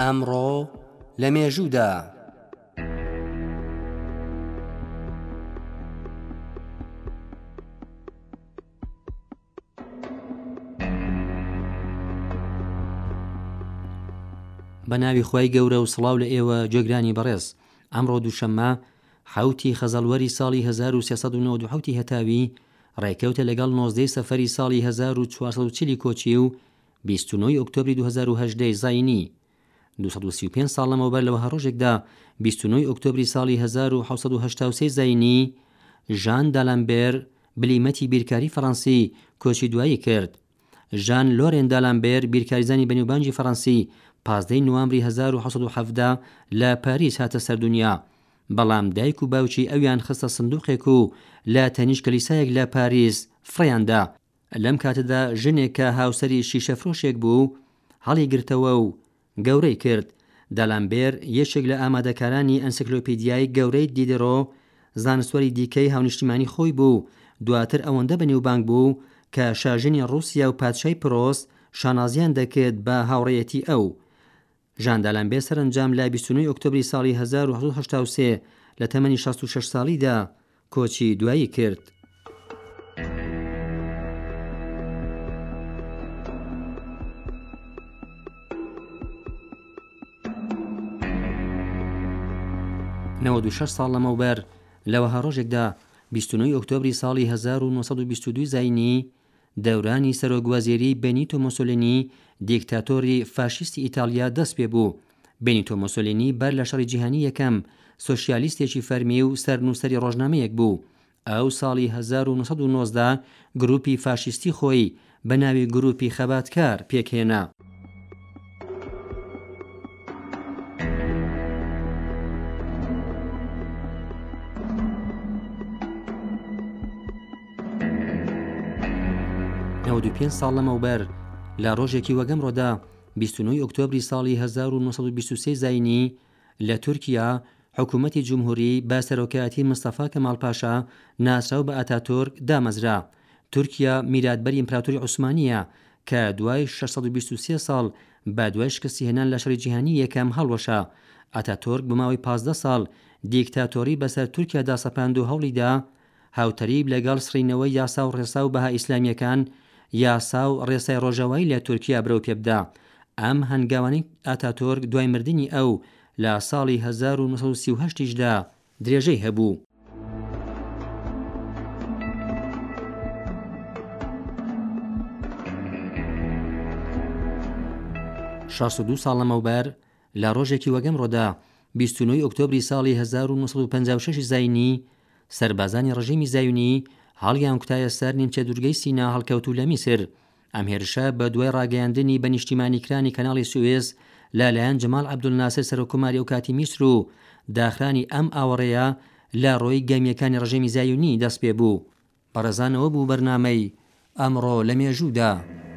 ئەمڕۆ لە مێژوودا بە ناوی خۆی گەورە و سڵاو لە ئێوە گوێگرانی بەڕێز. ئەمڕۆ دووشەممە حوتی خەزەڵوەری ساڵی 1397 هەتاوی ڕێکەوتە لەگەڵ 19 سەفەری ساڵی 1440 کۆچی و 29 ئۆکتۆبری 2018 زاینی. 235 ساڵ لەمەوبەر لەوە هەڕۆژێکدا 29 ئۆکتۆبری ساڵی 1783 زاینی ژان دالامبێر بلیمەتی بیرکاری فەڕەنسی کۆچی دوایی کرد. ژان لۆرێن دالامبێر بیرکاریزانی بەنێوبانجی فەڕەنسی 15 نوامبری 1770 لە پاریس هاتە سەردونیا، بەڵام دایک و باوکی ئەویان خستە سندوقێک و لە تەنیش کەلیسایەک لە پاریس فڕیاندا. لەم کاتەدا ژنێک کە هاوسەری شیشەفرۆشێک بوو هەڵی گرتەوە و گەورەی کرد. دالامبێر یەکێک لە ئامادەکارانی ئەنسیکلۆپیدیای گەورەی دیدرۆ، زانستوەری دیکەی هاونیشتیمانی خۆی بوو. دواتر ئەوەندە بەنێوبانگ بوو کە شاژنی ڕووسیا و پادشای پرۆس شانازیان دەکرد بە هاوڕێیەتی ئەو. ژان دالامبێر سەرنجام لە 29 ئۆکتۆبری ساڵی 1783 لە تەمەنی 66 ساڵیدا کۆچی دوایی کرد. نەوەد و شەش ساڵ لەمەوبەر لەوەها ڕۆژێکدا 29 ئۆکتۆبری ساڵی 1922 زاینی دەورانی سەرۆکوەزیری بێنیتۆ مۆسۆلینی دیکتاتۆری فاشیستی ئیتالیا دەست پێ بوو. بێنیتۆ مۆسۆلینی بەر لە شەڕی جیهانی یەکەم سۆشیالیستێکی فەرمی و سەرنووسەری ڕۆژنامەیەک بوو. ئەو ساڵی 1919 گروپی فاشیستی خۆی بە ناوی گروپی خەباتکار پێکهێنا. و 5 ساڵ لەمەوبەر لە ڕۆژێکی وەگەمڕۆدا 29 ئۆکتۆبری ساڵی 1923 زاینی لە تورکیا حکوومەتی جمهوری با سەرۆکایەتی مستەفا کەماڵ پاشا ناسراو بە ئاتاتورک دامەزرا. تورکیا میراتبەری ئیمپراتۆری عوسمانیە کە دوای 623 ساڵ با دوای شکستی هێنان لە شەڕی جیهانی یەکەم هەڵوەشا. ئاتاتورک بە ماوەی 15 ساڵ دیکتاتۆری بەسەر تورکیادا سەپاند و هەوڵیدا هاوتەریب لەگەڵ سڕینەوەی یاسا و ڕێسا و بەها ئیسلامیەکان یاسا و ڕێسای ڕۆژەوایی لە تورکیا برەو پێبدا. ئەم هەنگاوانەی ئاتاتورک دوای مردنی ئەو لە ساڵی 1938دا درێژەی هەبوو. 62 ساڵ لەمەوبەر لە ڕۆژێکی وەگەمڕۆدا 29 ئۆکتۆبری ساڵی 1956 زاینی سەربازانی ڕژیمی زایونی هەڵیان کوتایە سەر نیمچە دوورگەی سینا هەڵکەوتوو لە میسر. ئەم هێرشە بە دوای ڕاگەیاندنی بە نیشتیمانیکرانی کەناڵی سوێز لەلایەن جەمال عەبدولناسر سەرۆکۆماری ئەو کاتی میسر و داخرانی ئەم ئاوەڕێیە لە ڕۆی گەمیەکانی ڕژیمی زایونی دەست پێ بوو. بەڕێزانەوە بوو بەرنامەی ئەمڕۆ لە مێژوودا.